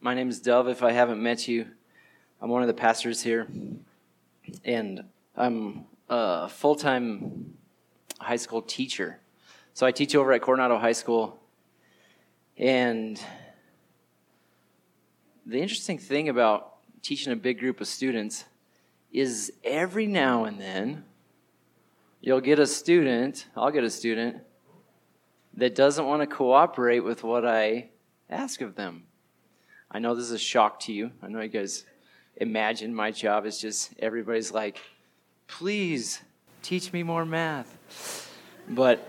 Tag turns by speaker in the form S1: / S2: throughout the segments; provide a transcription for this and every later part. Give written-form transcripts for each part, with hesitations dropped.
S1: My name is Dove. If I haven't met you, I'm one of the pastors here, and I'm a full-time high school teacher. So I teach over at Coronado High School, and the interesting thing about teaching a big group of students is every now and then I'll get a student that doesn't want to cooperate with what I ask of them. I know this is a shock to you. I know you guys imagine my job is just everybody's like, please teach me more math. But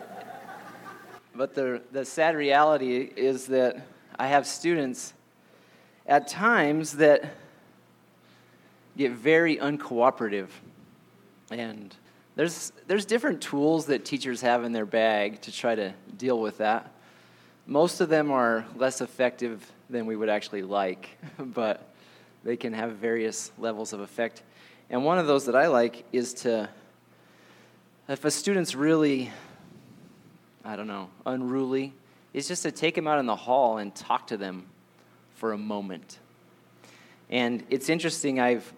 S1: the sad reality is that I have students at times that get very uncooperative. And there's different tools that teachers have in their bag to try to deal with that. Most of them are less effective than we would actually like, but they can have various levels of effect. And one of those that I like is if a student's really, unruly, is just to take them out in the hall and talk to them for a moment. And it's interesting, I've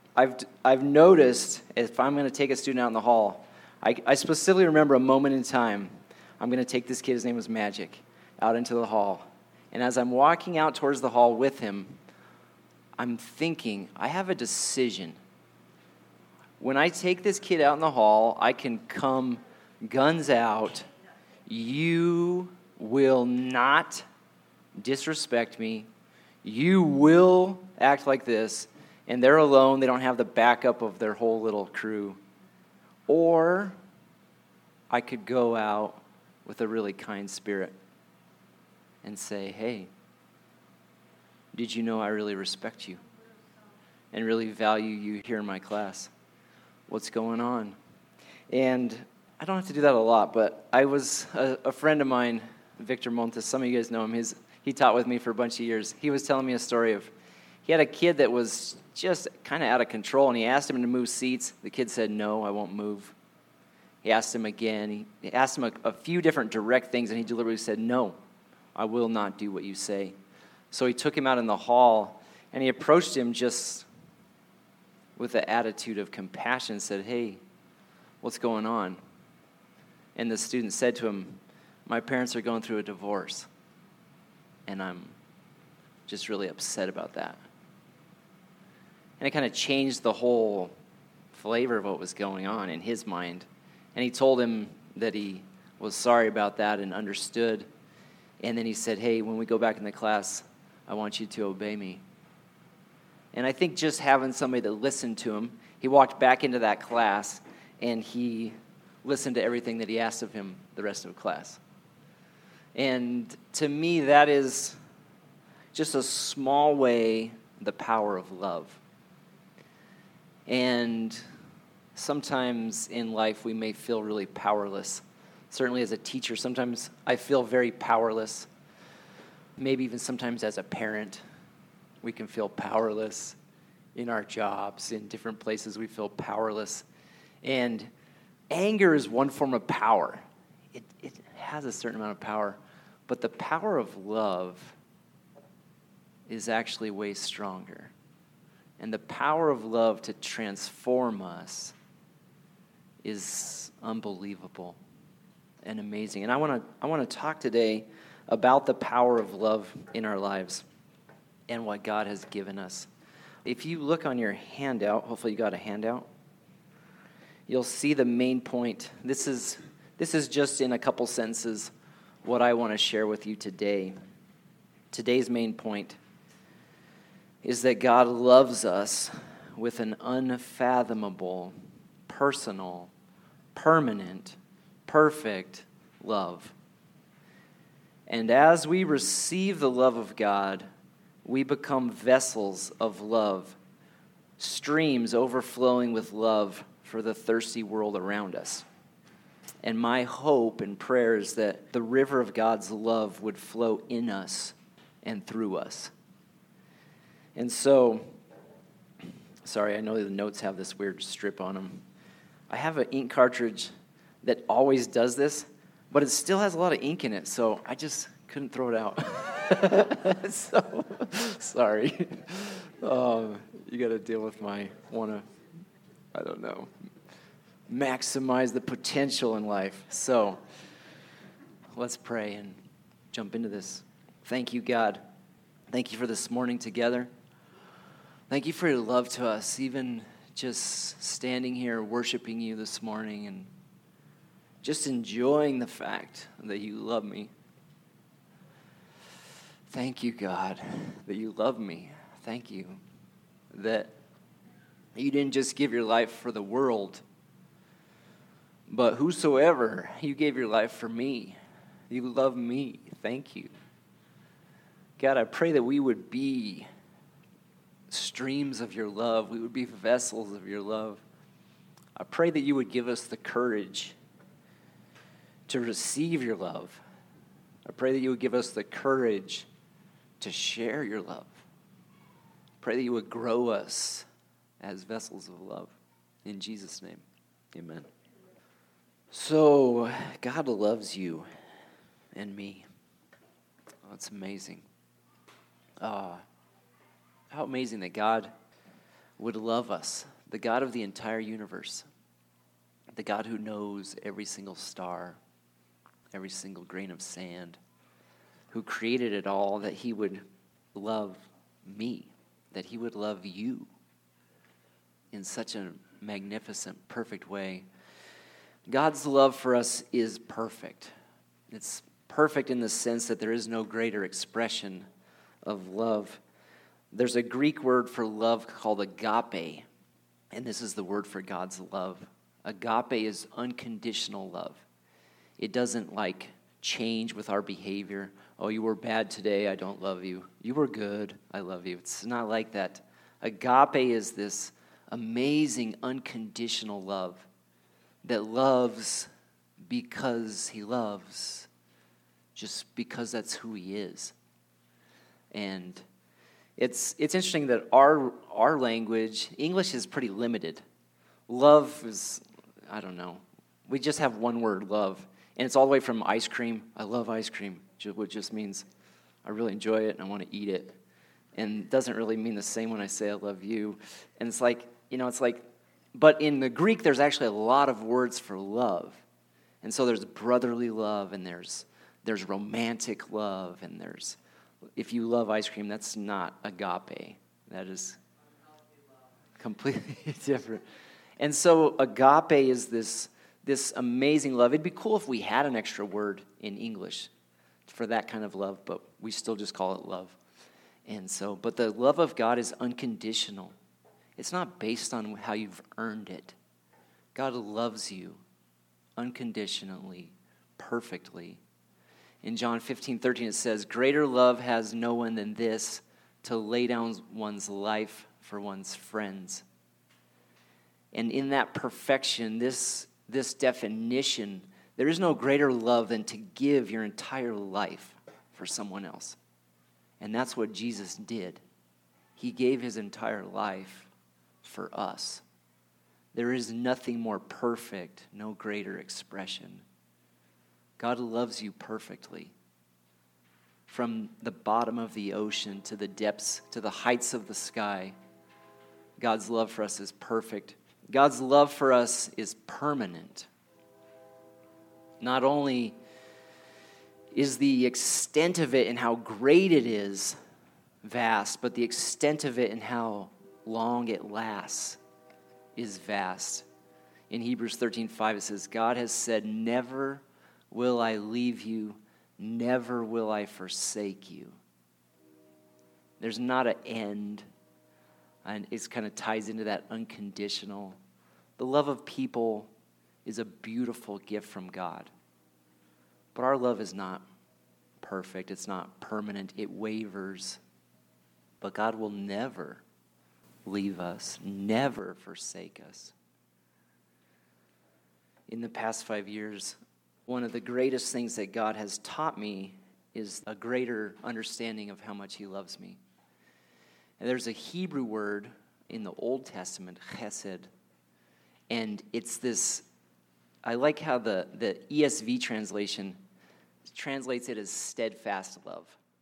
S1: noticed if I'm going to take a student out in the hall, I specifically remember a moment in time. I'm going to take this kid, his name was Magic, out into the hall. And as I'm walking out towards the hall with him, I'm thinking, I have a decision. When I take this kid out in the hall, I can come guns out. You will not disrespect me. You will act like this. And they're alone. They don't have the backup of their whole little crew. Or I could go out with a really kind spirit and say, hey, did you know I really respect you and really value you here in my class? What's going on? And I don't have to do that a lot, but I was a friend of mine, Victor Montes, some of you guys know him. He taught with me for a bunch of years. He was telling me a story of, he had a kid that was just kind of out of control, and he asked him to move seats. The kid said, no, I won't move. He asked him again. He asked him a few different direct things, and he deliberately said, no, I will not do what you say. So he took him out in the hall, and he approached him just with the attitude of compassion and said, hey, what's going on? And the student said to him, my parents are going through a divorce, and I'm just really upset about that. And it kind of changed the whole flavor of what was going on in his mind. And he told him that he was sorry about that and understood. And then he said, hey, when we go back in the class, I want you to obey me. And I think just having somebody that listened to him, he walked back into that class and he listened to everything that he asked of him the rest of the class. And to me, that is just a small way, the power of love. And sometimes in life we may feel really powerless. Certainly as a teacher, sometimes I feel very powerless. Maybe even sometimes as a parent, we can feel powerless in our jobs, in different places we feel powerless. And anger is one form of power. It has a certain amount of power. But the power of love is actually way stronger. And the power of love to transform us is unbelievable and amazing. And I want to talk today about the power of love in our lives and what God has given us. If you look on your handout, hopefully you got a handout, you'll see the main point. This is just in a couple sentences what I want to share with you today. Today's main point is that God loves us with an unfathomable, personal, permanent, perfect love. And as we receive the love of God, we become vessels of love, streams overflowing with love for the thirsty world around us. And my hope and prayer is that the river of God's love would flow in us and through us. And so, sorry, I know the notes have this weird strip on them. I have an ink cartridge that always does this, but it still has a lot of ink in it, so I just couldn't throw it out. So, sorry. You got to deal with my maximize the potential in life. So, let's pray and jump into this. Thank you, God. Thank you for this morning together. Thank you for your love to us, even just standing here worshiping you this morning and just enjoying the fact that you love me. Thank you, God, that you love me. Thank you that you didn't just give your life for the world, but whosoever, you gave your life for me. You love me. Thank you. God, I pray that we would be streams of your love. We would be vessels of your love. I pray that you would give us the courage to receive your love. I pray that you would give us the courage to share your love. I pray that you would grow us as vessels of love. In Jesus' name, amen. So, God loves you and me. Oh, it's amazing. How amazing that God would love us, the God of the entire universe, the God who knows every single star, every single grain of sand, who created it all, that he would love me, that he would love you in such a magnificent, perfect way. God's love for us is perfect. It's perfect in the sense that there is no greater expression of love. There's a Greek word for love called agape, and this is the word for God's love. Agape is unconditional love. It doesn't change with our behavior. Oh, you were bad today, I don't love you. You were good, I love you. It's not like that. Agape is this amazing unconditional love that loves because he loves, just because that's who he is. And it's interesting that our language, English, is pretty limited. Love is, I don't know. We just have one word, love. And it's all the way from ice cream. I love ice cream, which just means I really enjoy it and I want to eat it. And it doesn't really mean the same when I say I love you. And it's but in the Greek, there's actually a lot of words for love. And so there's brotherly love, and there's romantic love, and if you love ice cream, that's not agape. That is completely different. And so agape is this amazing love. It'd be cool if we had an extra word in English for that kind of love, but we still just call it love. And so, but the love of God is unconditional. It's not based on how you've earned it. God loves you unconditionally, perfectly. In John 15:13 it says, "Greater love has no one than this, to lay down one's life for one's friends." And in that perfection, this definition, there is no greater love than to give your entire life for someone else. And that's what Jesus did. He gave his entire life for us. There is nothing more perfect, no greater expression. God loves you perfectly. From the bottom of the ocean to the depths, to the heights of the sky, God's love for us is perfect. God's love for us is permanent. Not only is the extent of it and how great it is vast, but the extent of it and how long it lasts is vast. In Hebrews 13:5 it says, "God has said, 'Never will I leave you, never will I forsake you.'" There's not an end, and it kind of ties into that unconditional. The love of people is a beautiful gift from God. But our love is not perfect. It's not permanent. It wavers. But God will never leave us, never forsake us. In the past 5 years, one of the greatest things that God has taught me is a greater understanding of how much he loves me. And there's a Hebrew word in the Old Testament, chesed, and it's this, I like how the ESV translation translates it as steadfast love.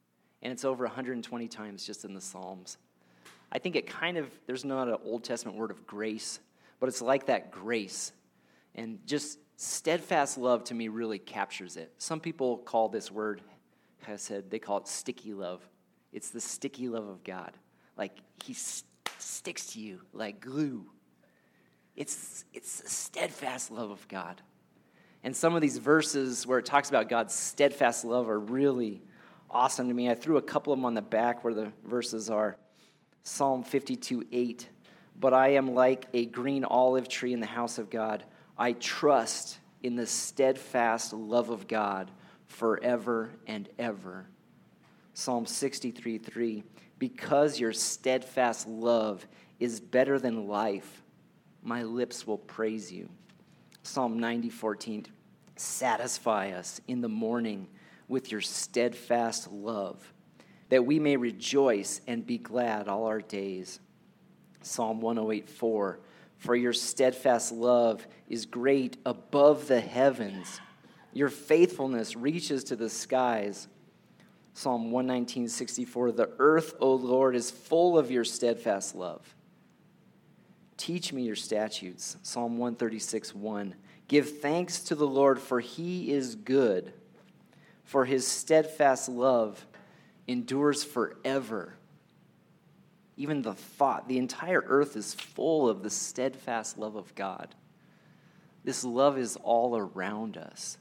S1: and it's over 120 times just in the Psalms. I think it there's not an Old Testament word of grace, but it's like that grace. And just steadfast love to me really captures it. Some people call this word, chesed, they call it sticky love. It's the sticky love of God. Like he sticks to you like glue. It's the steadfast love of God. And some of these verses where it talks about God's steadfast love are really awesome to me. I threw a couple of them on the back where the verses are. Psalm 52:8. But I am like a green olive tree in the house of God. I trust in the steadfast love of God forever and ever. Psalm 63:3. Because your steadfast love is better than life, my lips will praise you. Psalm 90:14. Satisfy us in the morning with your steadfast love, that we may rejoice and be glad all our days. Psalm 108:4. For your steadfast love is great above the heavens. Your faithfulness reaches to the skies. Psalm 119:64. The earth, O Lord, is full of your steadfast love. Teach me your statutes. Psalm 136:1. Give thanks to the Lord, for he is good, for his steadfast love endures forever. Even the thought, the entire earth is full of the steadfast love of God. This love is all around us.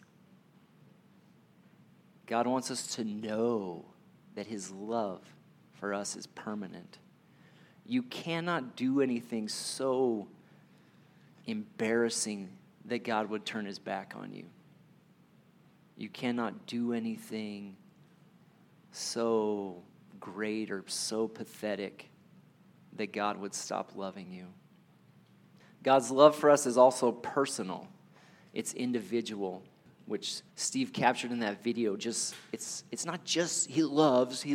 S1: God wants us to know that his love for us is permanent. You cannot do anything so embarrassing that God would turn his back on you. You cannot do anything so great or so pathetic that God would stop loving you. God's love for us is also personal. It's individual, which Steve captured in that video. It's not just he loves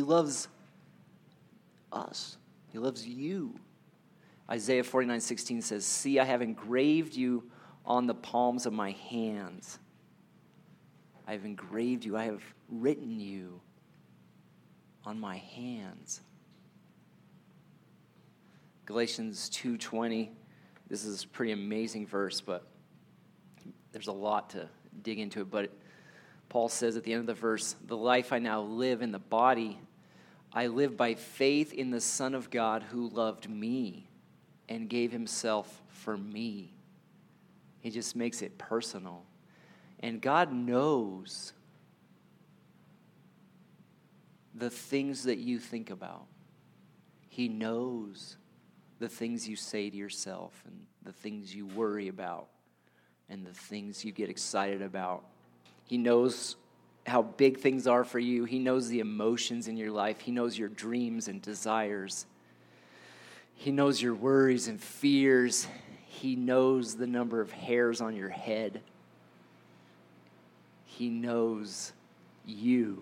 S1: us. He loves you. Isaiah 49:16 says, see, I have engraved you on the palms of my hands. I have engraved you. I have written you on my hands. Galatians 2:20. This is a pretty amazing verse, but there's a lot to dig into it. But Paul says at the end of the verse, the life I now live in the body, I live by faith in the Son of God who loved me and gave himself for me. He just makes it personal. And God knows the things that you think about. He knows the things you say to yourself and the things you worry about and the things you get excited about. He knows how big things are for you. He knows the emotions in your life. He knows your dreams and desires. He knows your worries and fears. He knows the number of hairs on your head. He knows you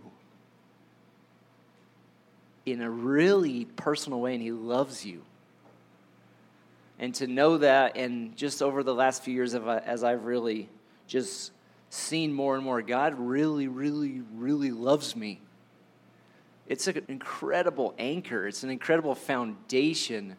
S1: in a really personal way, and he loves you. And to know that, and just over the last few years, as I've really just seen more and more, God really, really, really loves me. It's an incredible anchor. It's an incredible foundation,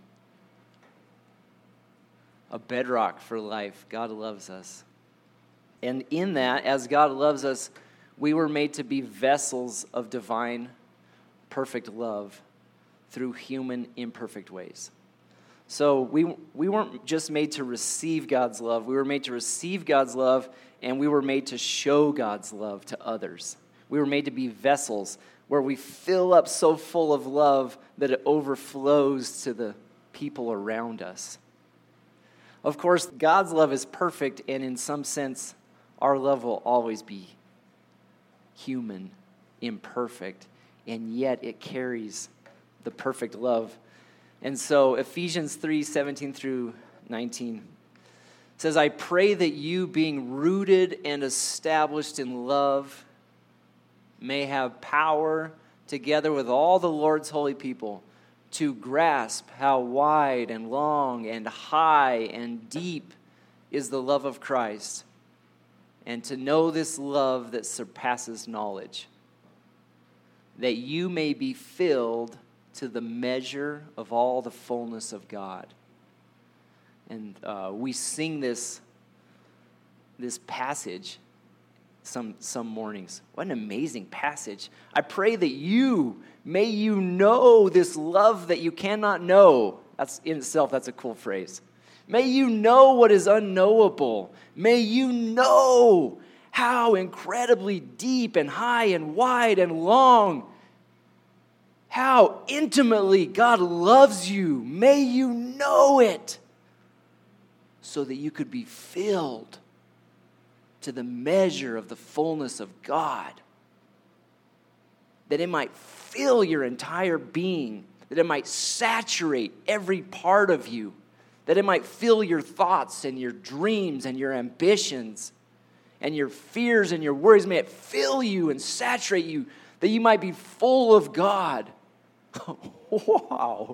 S1: a bedrock for life. God loves us. And in that, as God loves us, we were made to be vessels of divine, perfect love through human, imperfect ways. So we weren't just made to receive God's love. We were made to receive God's love, and we were made to show God's love to others. We were made to be vessels where we fill up so full of love that it overflows to the people around us. Of course, God's love is perfect, and in some sense, our love will always be human, imperfect, and yet it carries the perfect love. And so Ephesians 3:17 through 19 says, I pray that you, being rooted and established in love, may have power, together with all the Lord's holy people, to grasp how wide and long and high and deep is the love of Christ, and to know this love that surpasses knowledge, that you may be filled to the measure of all the fullness of God. And we sing this passage some mornings. What an amazing passage. I pray that may you know this love that you cannot know. That's in itself, that's a cool phrase. May you know what is unknowable. May you know how incredibly deep and high and wide and long, how intimately God loves you. May you know it so that you could be filled to the measure of the fullness of God. That it might fill your entire being, that it might saturate every part of you, that it might fill your thoughts and your dreams and your ambitions and your fears and your worries. May it fill you and saturate you, that you might be full of God. Wow.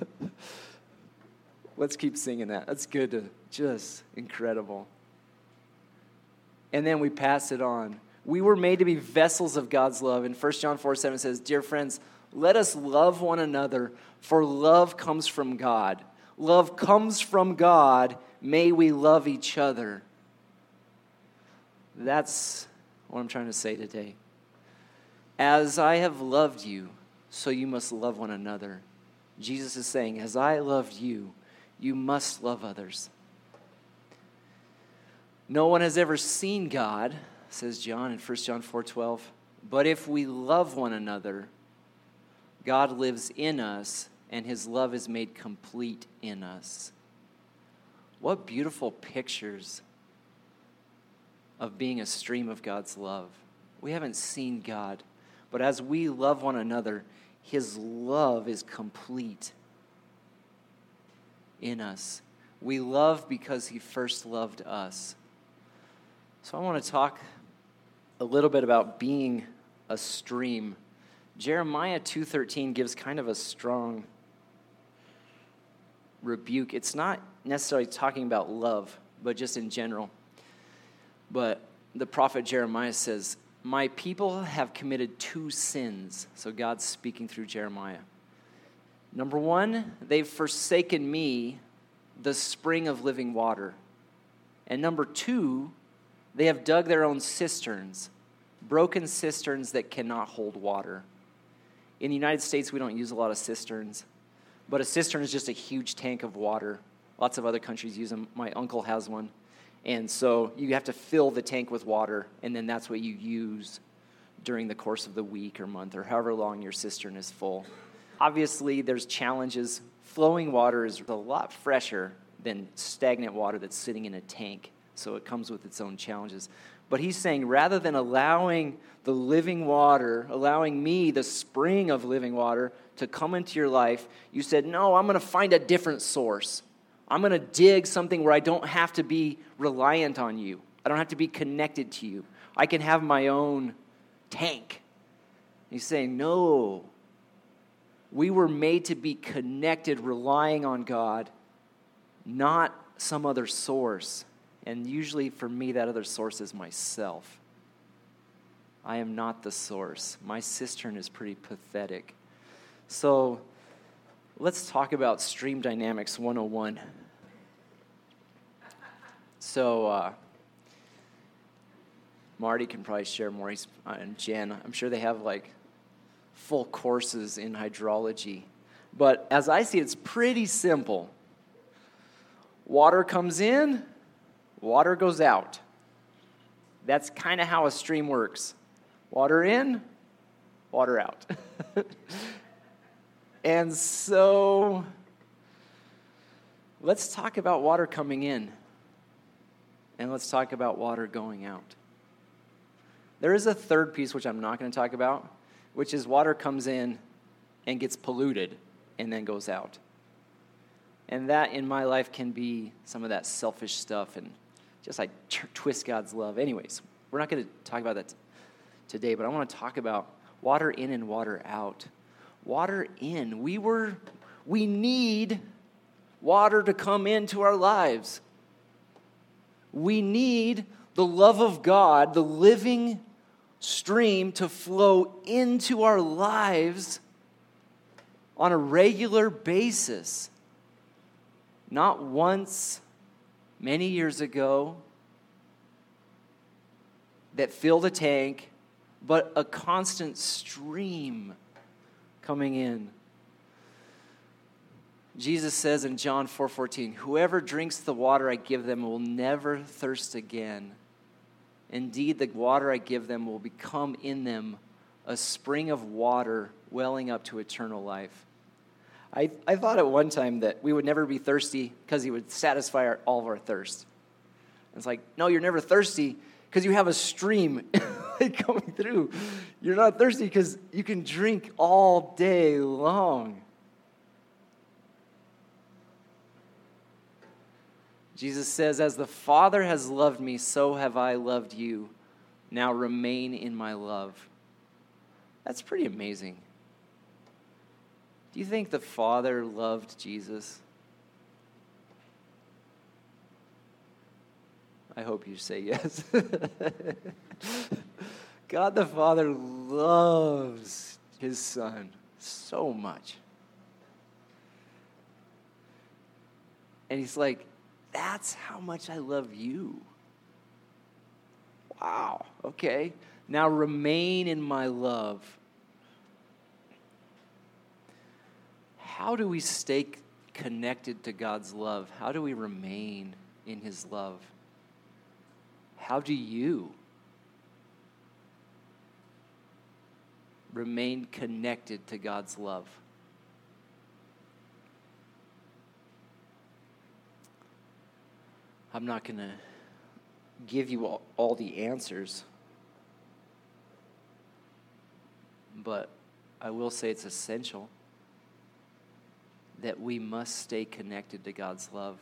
S1: Let's keep singing that. That's good. Just incredible. And then we pass it on. We were made to be vessels of God's love. And 1 John 4:7 says, "Dear friends, let us love one another, for love comes from God. Love comes from God. May we love each other." That's what I'm trying to say today. As I have loved you, so you must love one another. Jesus is saying, as I loved you, you must love others. No one has ever seen God, says John in 1 John 4:12. But if we love one another, God lives in us, and his love is made complete in us. What beautiful pictures of being a stream of God's love. We haven't seen God, but as we love one another, his love is complete in us. We love because he first loved us. So I want to talk a little bit about being a stream. Jeremiah 2:13 gives kind of a strong rebuke. It's not necessarily talking about love, but just in general. But the prophet Jeremiah says, "My people have committed 2 sins." So God's speaking through Jeremiah. Number 1, they've forsaken me, the spring of living water. And number 2, they have dug their own cisterns, broken cisterns that cannot hold water. In the United States, we don't use a lot of cisterns, but a cistern is just a huge tank of water. Lots of other countries use them. My uncle has one. And so you have to fill the tank with water, and then that's what you use during the course of the week or month or however long your cistern is full. Obviously, there's challenges. Flowing water is a lot fresher than stagnant water that's sitting in a tank, so it comes with its own challenges. But he's saying, rather than allowing the living water, allowing me, the spring of living water, to come into your life, you said, no, I'm going to find a different source. I'm going to dig something where I don't have to be reliant on you. I don't have to be connected to you. I can have my own tank. He's saying, no. We were made to be connected, relying on God, not some other source. And usually for me, that other source is myself. I am not the source. My cistern is pretty pathetic. So let's talk about Stream Dynamics 101. So Marty can probably share more, and Jen. I'm sure they have like full courses in hydrology. But as I see it, it's pretty simple. Water comes in, water goes out. That's kind of how a stream works. Water in, water out. And so let's talk about water coming in, and let's talk about water going out. There is a third piece which I'm not going to talk about, which is water comes in and gets polluted and then goes out. And that in my life can be some of that selfish stuff and just like twist God's love. Anyways, we're not going to talk about that today, but I want to talk about water in and water out. Water in. We need water to come into our lives. We need the love of God, the living stream to flow into our lives on a regular basis. Not once, many years ago, that filled a tank, but a constant stream coming in. Jesus says in John 4:14, "Whoever drinks the water I give them will never thirst again. Indeed, the water I give them will become in them a spring of water welling up to eternal life." I thought at one time that we would never be thirsty because he would satisfy all of our thirst. It's like, no, you're never thirsty because you have a stream coming through. You're not thirsty because you can drink all day long. Jesus says, "As the Father has loved me, so have I loved you. Now remain in my love." That's pretty amazing. Do you think the Father loved Jesus? I hope you say yes. God the Father loves his Son so much. And he's like, that's how much I love you. Wow, okay. Now remain in my love. How do we stay connected to God's love? How do we remain in his love? How do you remain connected to God's love? I'm not going to give you all the answers, but I will say it's essential that we must stay connected to God's love.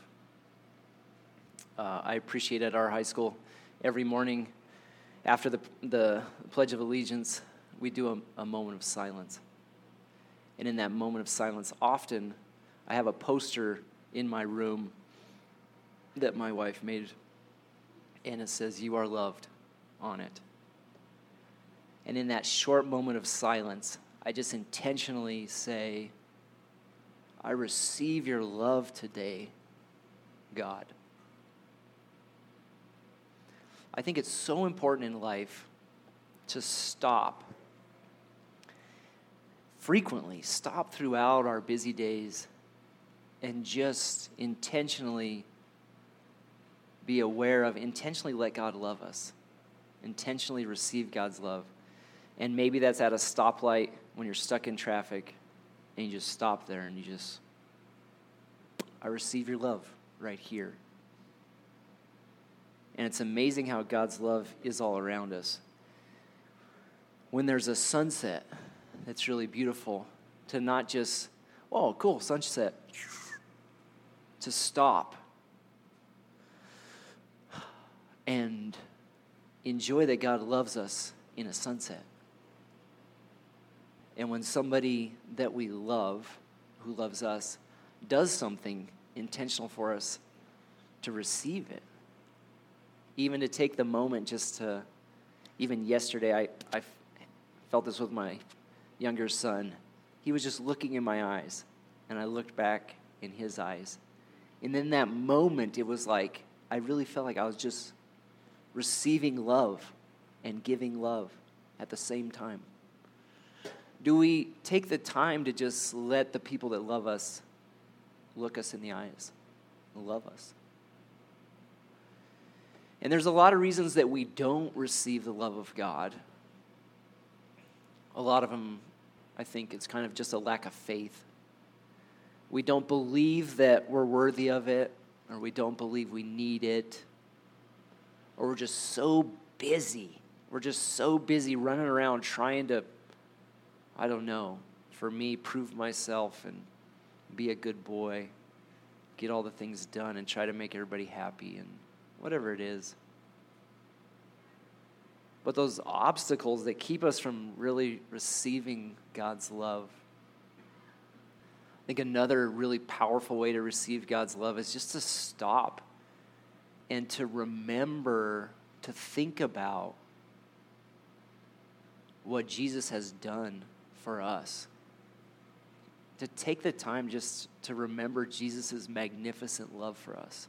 S1: I appreciate at our high school, every morning after the Pledge of Allegiance, we do a moment of silence. And in that moment of silence, often I have a poster in my room that my wife made, and it says, "You are loved," on it. And in that short moment of silence, I just intentionally say, "I receive your love today, God." I think it's so important in life to stop frequently, stop throughout our busy days, and just intentionally be aware of, intentionally let God love us, intentionally receive God's love. And maybe that's at a stoplight when you're stuck in traffic, and you just stop there and you just, "I receive your love right here." And it's amazing how God's love is all around us. When there's a sunset that's really beautiful, to not just, "Oh, cool, sunset," to stop and enjoy that God loves us in a sunset. And when somebody that we love, who loves us, does something intentional for us, to receive it. Even to take the moment just to, even yesterday, I felt this with my younger son. He was just looking in my eyes, and I looked back in his eyes. And in that moment, it was like, I really felt like I was just receiving love and giving love at the same time. Do we take the time to just let the people that love us look us in the eyes and love us? And there's a lot of reasons that we don't receive the love of God. A lot of them, I think, it's kind of just a lack of faith. We don't believe that we're worthy of it, or we don't believe we need it, or we're just so busy. We're just so busy running around trying to, I don't know, for me, prove myself and be a good boy, get all the things done and try to make everybody happy and whatever it is. But those obstacles that keep us from really receiving God's love. I think another really powerful way to receive God's love is just to stop and to remember, to think about what Jesus has done for us. To take the time just to remember Jesus' magnificent love for us.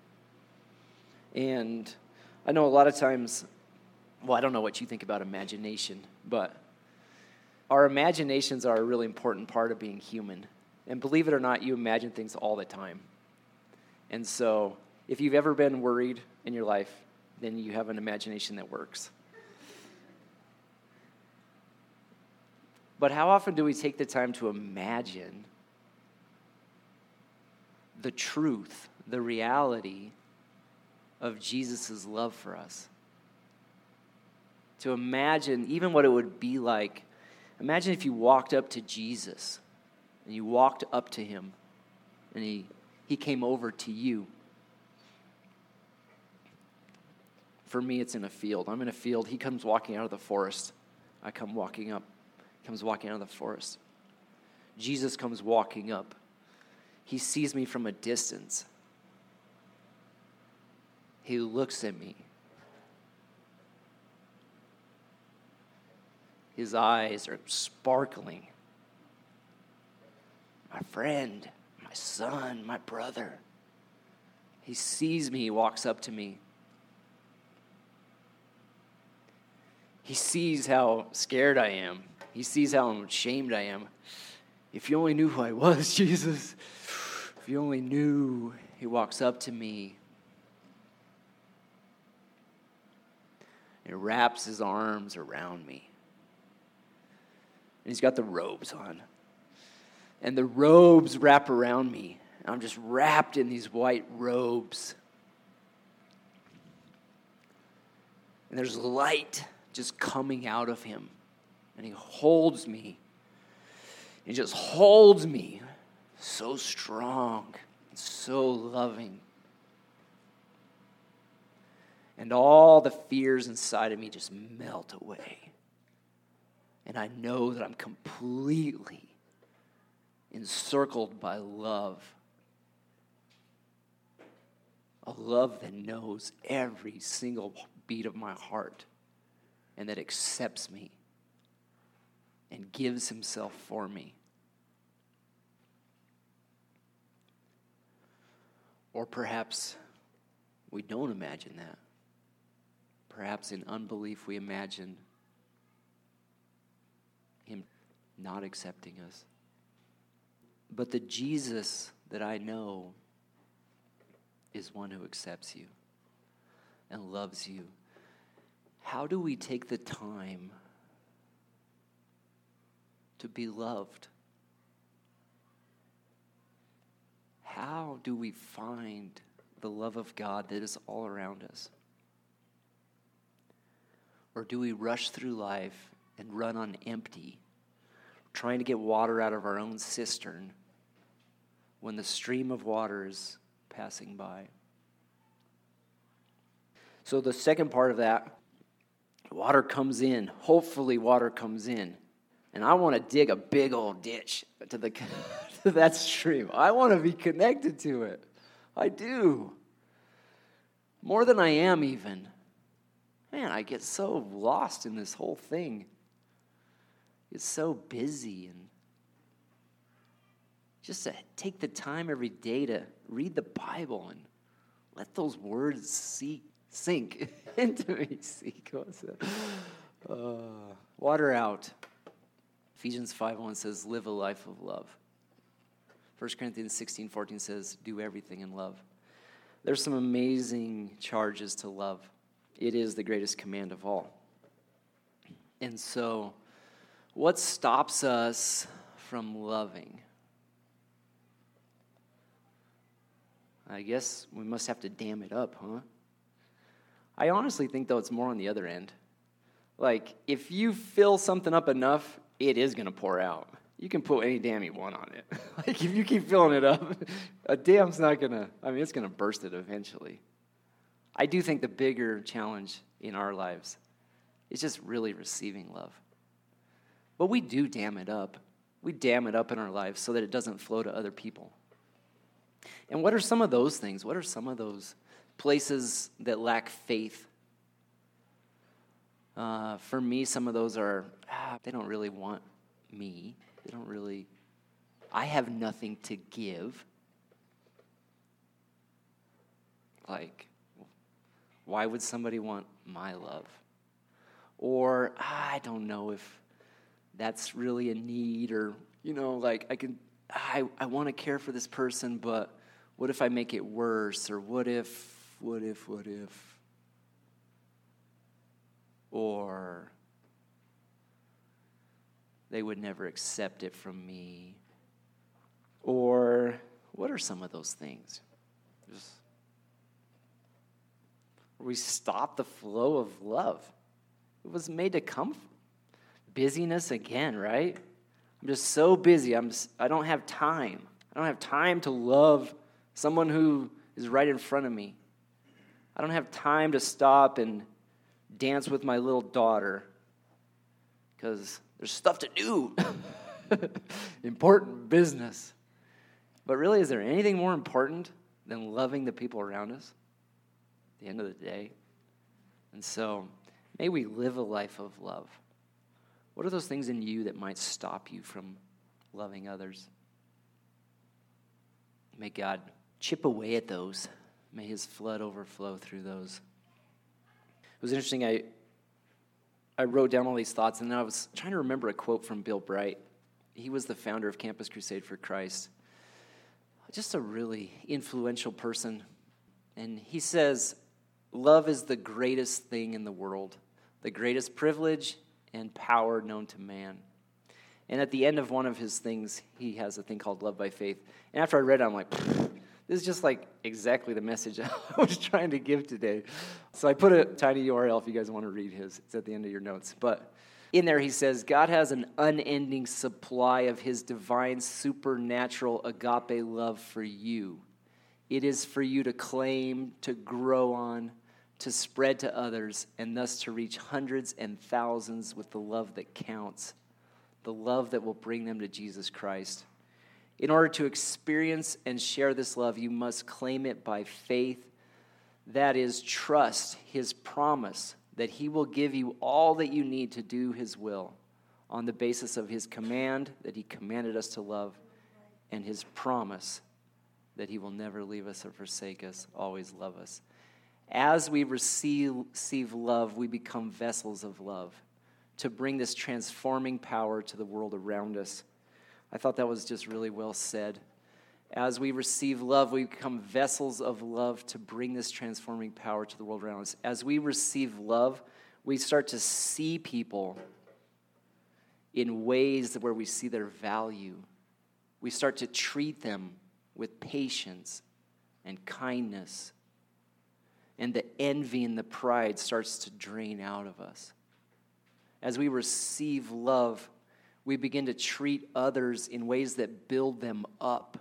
S1: And I know a lot of times, well, I don't know what you think about imagination, but our imaginations are a really important part of being human. And believe it or not, you imagine things all the time. And so if you've ever been worried in your life, then you have an imagination that works. But how often do we take the time to imagine the truth, the reality of Jesus' love for us? To imagine even what it would be like. Imagine if you walked up to Jesus and you walked up to him and he came over to you. For me, it's in a field. I'm in a field. He comes walking out of the forest. I come walking up. He comes walking out of the forest. Jesus comes walking up. He sees me from a distance. He looks at me. His eyes are sparkling. My friend, my son, my brother. He sees me, he walks up to me. He sees how scared I am. He sees how ashamed I am. If you only knew who I was, Jesus. If you only knew. He walks up to me. And wraps his arms around me. And he's got the robes on. And the robes wrap around me. I'm just wrapped in these white robes. And there's light just coming out of him. And he holds me. He just holds me so strong and so loving. And all the fears inside of me just melt away. And I know that I'm completely encircled by love. A love that knows every single beat of my heart and that accepts me and gives himself for me. Or perhaps we don't imagine that. Perhaps in unbelief we imagine him not accepting us. But the Jesus that I know is one who accepts you and loves you. How do we take the time to be loved? How do we find the love of God that is all around us? Or do we rush through life and run on empty, trying to get water out of our own cistern when the stream of water is passing by? So the second part of that, water comes in. Hopefully water comes in. And I want to dig a big old ditch to that stream. I want to be connected to it. I do. More than I am even. Man, I get so lost in this whole thing. It's so busy, and just to take the time every day to read the Bible and let those words sink into me. What's that? Water out. Ephesians 5:1 says, live a life of love. 1 Corinthians 16:14 says, do everything in love. There's some amazing charges to love. It is the greatest command of all. And so, what stops us from loving? I guess we must have to dam it up, huh? I honestly think, though, it's more on the other end. Like, if you fill something up enough, it is going to pour out. You can put any dam you want on it. Like, if you keep filling it up, a dam's not going to, it's going to burst it eventually. I do think the bigger challenge in our lives is just really receiving love. But we do dam it up. We dam it up in our lives so that it doesn't flow to other people. And what are some of those things? What are some of those places that lack faith? For me, some of those are, they don't really want me. I have nothing to give. Like, why would somebody want my love? Or, I don't know if that's really a need, or, like, I want to care for this person, but what if I make it worse? Or what if? Or they would never accept it from me. Or what are some of those things? We stop the flow of love. It was made to come. Busyness again, right? I'm just so busy. I don't have time. I don't have time to love someone who is right in front of me. I don't have time to stop and dance with my little daughter because there's stuff to do. Important business. But really, is there anything more important than loving the people around us at the end of the day? And so, may we live a life of love. What are those things in you that might stop you from loving others? May God chip away at those. May his flood overflow through those. It was interesting, I wrote down all these thoughts, and then I was trying to remember a quote from Bill Bright. He was the founder of Campus Crusade for Christ. Just a really influential person. And he says, love is the greatest thing in the world, the greatest privilege and power known to man. And at the end of one of his things, he has a thing called Love by Faith. And after I read it, I'm like, this is just like exactly the message I was trying to give today. So I put a tiny URL if you guys want to read his. It's at the end of your notes. But in there he says, God has an unending supply of his divine supernatural agape love for you. It is for you to claim, to grow on, to spread to others, and thus to reach hundreds and thousands with the love that counts, the love that will bring them to Jesus Christ. In order to experience and share this love, you must claim it by faith. That is, trust his promise that he will give you all that you need to do his will on the basis of his command that he commanded us to love, and his promise that he will never leave us or forsake us, always love us. As we receive love, we become vessels of love to bring this transforming power to the world around us. I thought that was just really well said. As we receive love, we become vessels of love to bring this transforming power to the world around us. As we receive love, we start to see people in ways where we see their value. We start to treat them with patience and kindness. And the envy and the pride starts to drain out of us. As we receive love, we begin to treat others in ways that build them up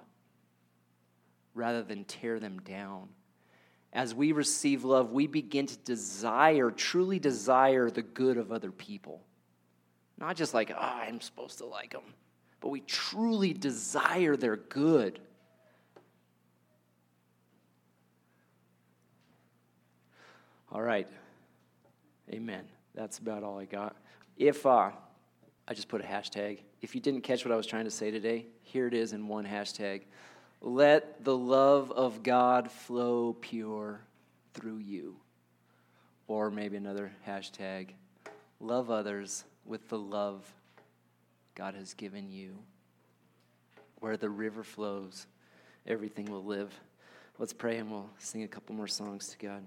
S1: rather than tear them down. As we receive love, we begin to truly desire the good of other people. Not just like, I'm supposed to like them, but we truly desire their good. All right. Amen. That's about all I got. I just put a hashtag. If you didn't catch what I was trying to say today, here it is in one hashtag. Let the love of God flow pure through you. Or maybe another hashtag. Love others with the love God has given you. Where the river flows, everything will live. Let's pray and we'll sing a couple more songs to God.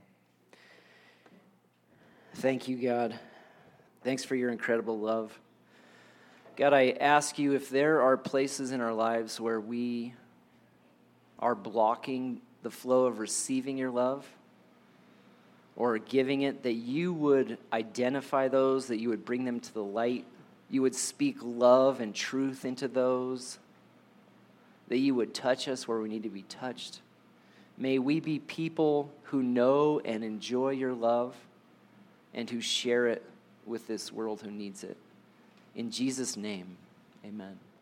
S1: Thank you, God. Thanks for your incredible love. God, I ask you if there are places in our lives where we are blocking the flow of receiving your love or giving it, that you would identify those, that you would bring them to the light, you would speak love and truth into those, that you would touch us where we need to be touched. May we be people who know and enjoy your love and who share it with this world who needs it. In Jesus' name, amen.